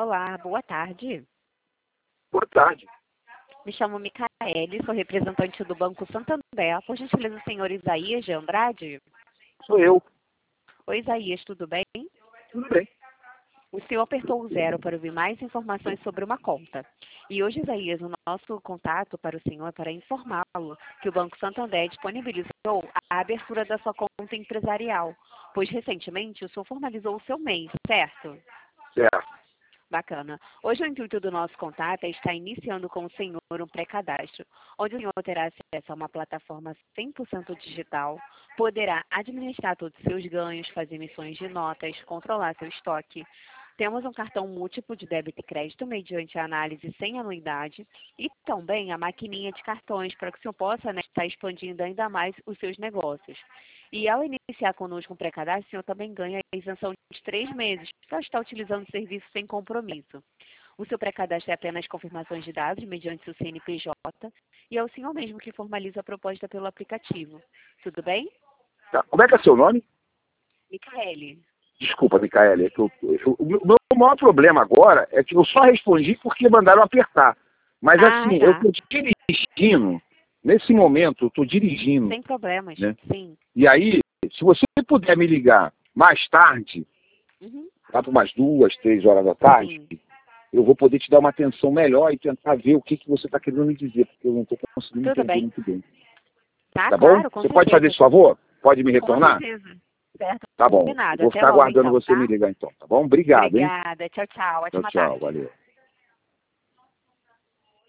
Olá, boa tarde. Boa tarde. Me chamo Micaele, sou representante do Banco Santander. Por gentileza, o senhor Isaías de Andrade? Sou eu. Oi, Isaías, tudo bem? Tudo bem. O senhor apertou o 0 para ouvir mais informações sobre uma conta. E hoje, Isaías, o nosso contato para o senhor é para informá-lo que o Banco Santander disponibilizou a abertura da sua conta empresarial, pois recentemente o senhor formalizou o seu MEI, certo? Certo. Bacana. Hoje o intuito do nosso contato é estar iniciando com o senhor um pré-cadastro, onde o senhor terá acesso a uma plataforma 100% digital, poderá administrar todos os seus ganhos, fazer emissões de notas, controlar seu estoque. Temos um cartão múltiplo de débito e crédito mediante análise sem anuidade e também a maquininha de cartões para que o senhor possa, né, estar expandindo ainda mais os seus negócios. E ao iniciar conosco um pré-cadastro, o senhor também ganha a isenção de 3 meses para estar utilizando o serviço sem compromisso. O seu pré-cadastro é apenas confirmações de dados mediante seu CNPJ e é o senhor mesmo que formaliza a proposta pelo aplicativo. Tudo bem? Tá. Como é que é seu nome? Micaele. Desculpa, Micaele. O meu maior problema agora é que eu só respondi porque mandaram apertar. Mas assim, tá. eu estou dirigindo. Nesse momento, eu estou dirigindo. Sem problemas, né? sim. E aí, se você puder me ligar mais tarde, lá por umas 2, 3 horas da tarde, Sim. eu vou poder te dar uma atenção melhor e tentar ver o que você está querendo me dizer, porque eu não estou conseguindo Tudo entender bem. muito bem. Tá, Tá bom? claro, com Você certeza. pode fazer esse favor? Pode me Com retornar? certeza. Certo, Tá bom. combinado. Vou Até ficar logo, aguardando então, você tá? me ligar então, tá bom? Obrigado, hein? Obrigada. Tchau, tchau. Tchau, Ótima tchau. tarde. Valeu.